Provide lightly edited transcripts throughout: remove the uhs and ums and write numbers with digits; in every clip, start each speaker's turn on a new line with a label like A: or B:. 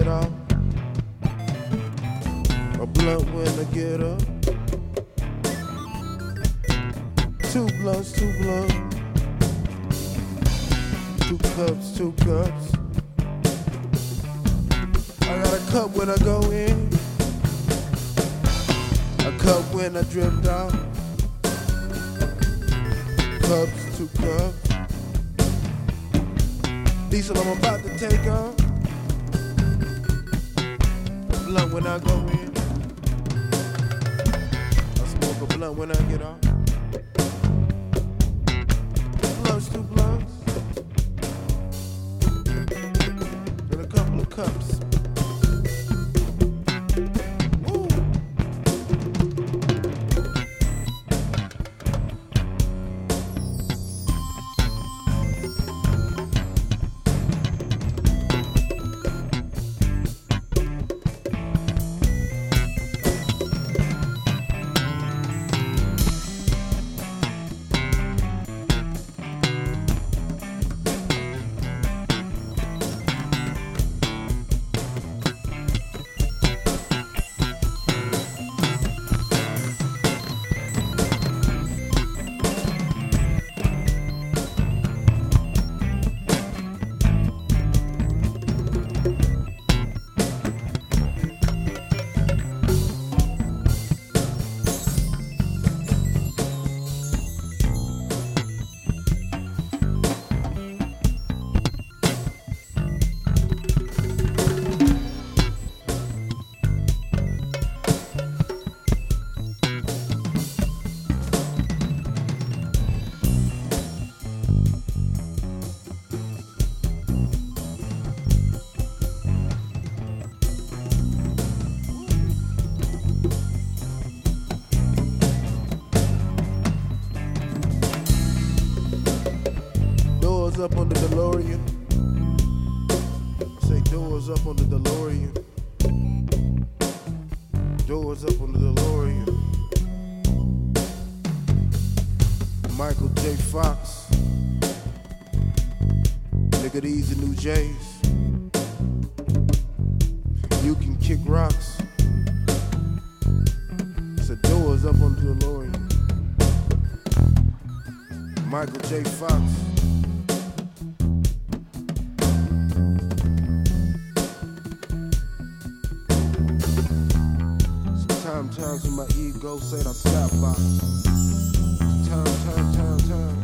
A: get off, a blunt when I get up. Two blunts, two blunts, two cups. I got a cup when I go in, a cup when I drift out. Cups, two cups. Diesel I'm about to take on. A blunt when I go in. I smoke a blunt when I get off. Blunts, two blunts. And a couple of cups. Up on the DeLorean. I say doors up on the DeLorean. Doors up on the DeLorean. Michael J. Fox. Nigga, these are new J's. You can kick rocks. I said doors up on the DeLorean. Michael J. Fox. Sometimes when my ego said I'm slapped by. Time.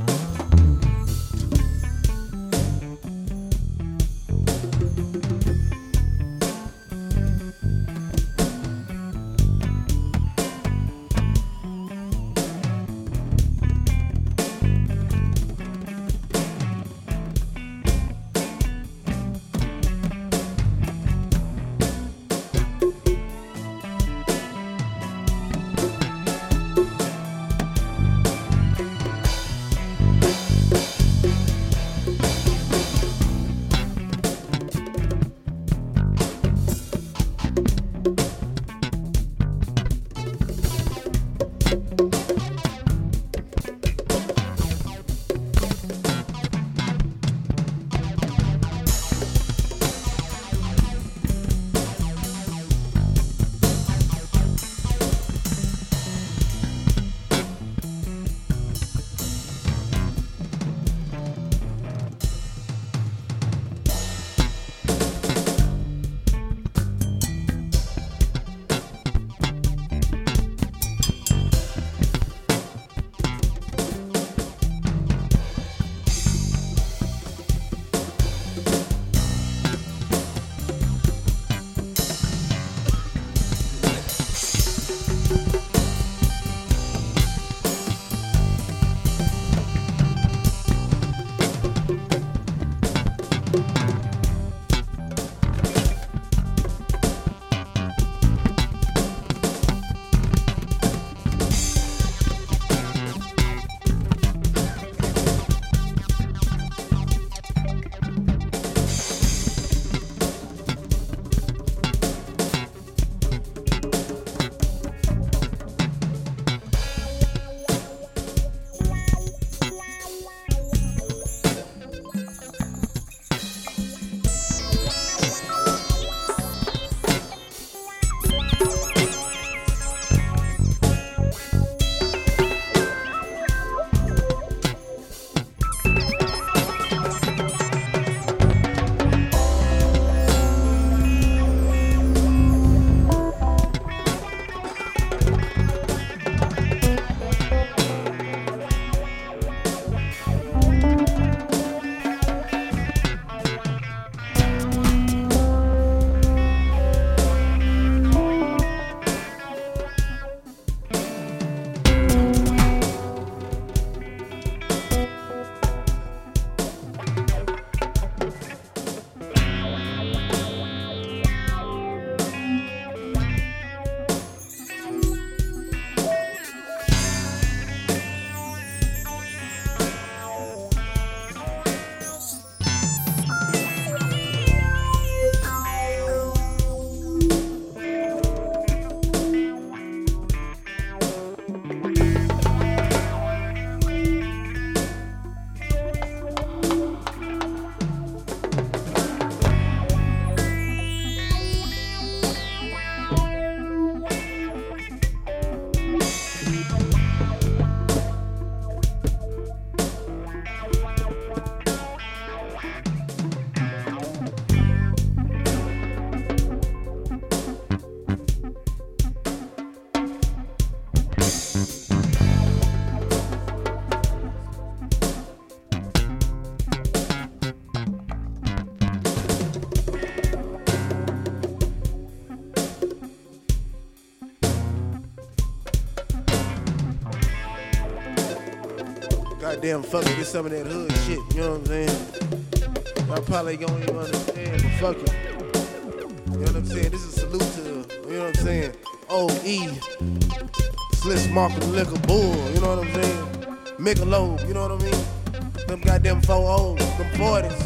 A: Goddamn, fuck it, get some of that hood shit, you know what I'm saying? I probably don't even understand, but fuck it. You know what I'm saying? This is a salute to, you know what I'm saying? O.E. Slick Market Liquor Bull, you know what I'm saying? Michelob, you know what I mean? Them goddamn 4 O's, them 40s.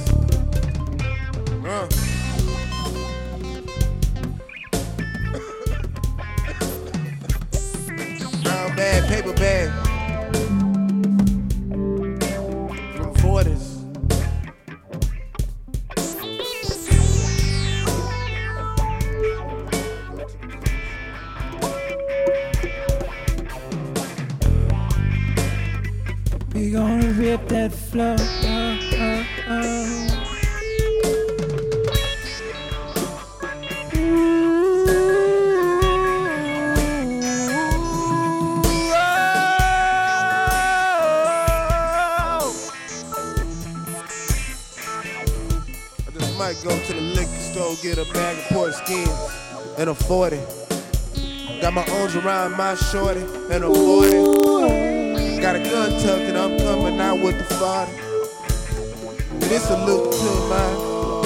A: Brown bag, paper bag. Them 40s.
B: We gonna rip that floor.
A: Might go to the liquor store, get a bag of pork skins and a 40. Got my arms around my shorty and a 40. Got a gun tucked and I'm coming out with the 40. And this a look to my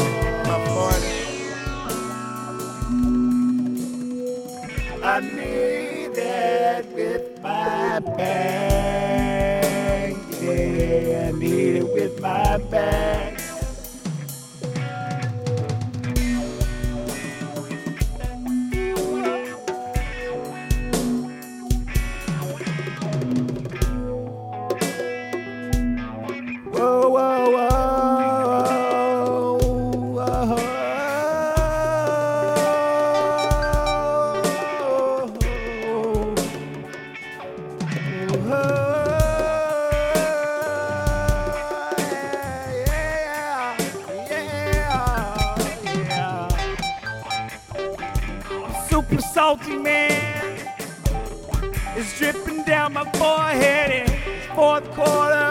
A: 40.
B: I need that with my bag. Yeah, I need it with my bag. Whoa, whoa, whoa, whoa, yeah. Super salty, man. It's dripping down my forehead in fourth quarter.